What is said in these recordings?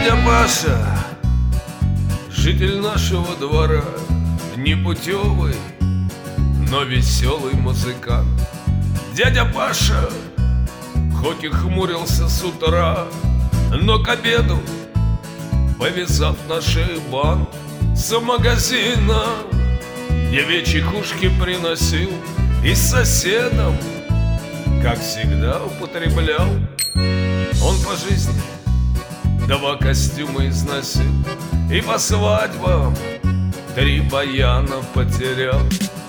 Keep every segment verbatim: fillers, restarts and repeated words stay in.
Дядя Паша, житель нашего двора, непутевый, но веселый музыкант. Дядя Паша, хоть и хмурился с утра, но к обеду, повязав на шею бант, с магазина девичьи кушки приносил и соседям, как всегда, употреблял. Он по жизни два костюма износил и по свадьбам три баяна потерял.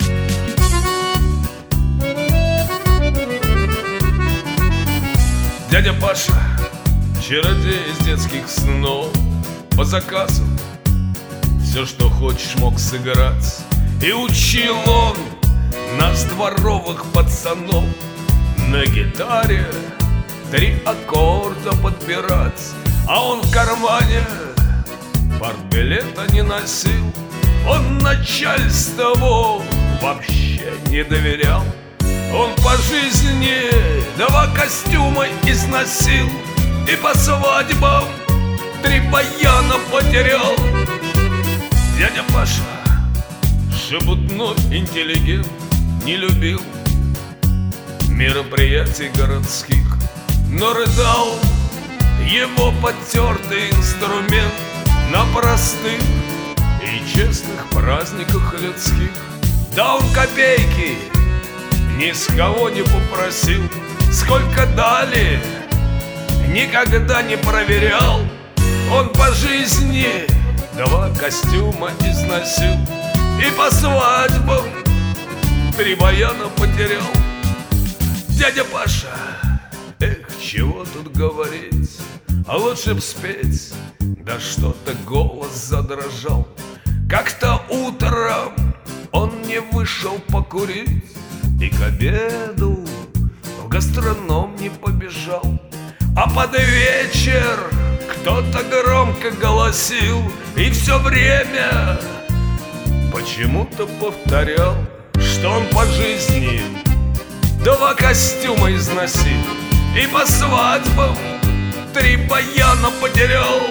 Дядя Паша, чародей из детских снов, по заказу все, что хочешь, мог сыграть. И учил он нас, дворовых пацанов, на гитаре три аккорда подбирать. А он в кармане партбилета не носил, он начальству вообще не доверял. Он по жизни два костюма износил и по свадьбам три баяна потерял. Дядя Паша, шебутной интеллигент, не любил мероприятий городских, но рыдал его потертый инструмент на простых и честных праздниках людских. Да он копейки ни с кого не попросил, сколько дали, никогда не проверял. Он по жизни два костюма износил и по свадьбам три баяна потерял. Дядя Паша, эх, чего тут говорить, а лучше б спеть, да что-то голос задрожал. Как-то утром он не вышел покурить и к обеду в гастроном не побежал. А под вечер кто-то громко голосил и все время почему-то повторял, что он по жизни два костюма износил и по свадьбам три баяна потерял.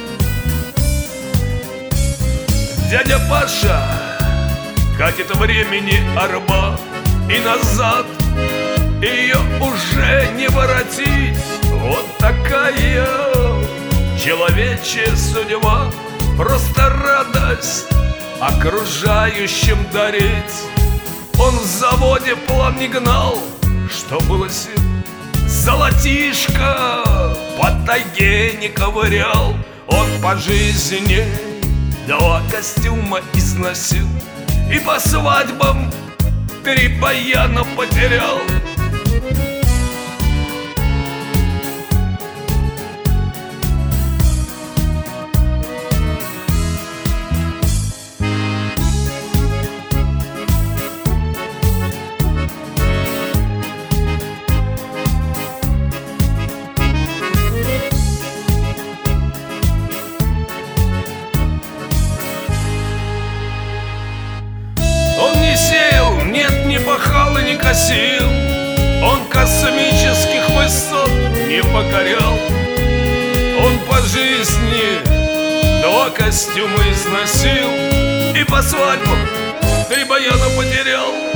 Дядя Паша катит времени арба, и назад ее уже не воротить. Вот такая человечья судьба, просто радость окружающим дарить. Он в заводе план не гнал, что было сил, золотишко по тайге не ковырял. Он по жизни два костюма износил и по свадьбам три баяна потерял. Нет, не пахал и не косил, он космических высот не покорял. Он по жизни два костюма износил и по свадьбам три баяна потерял.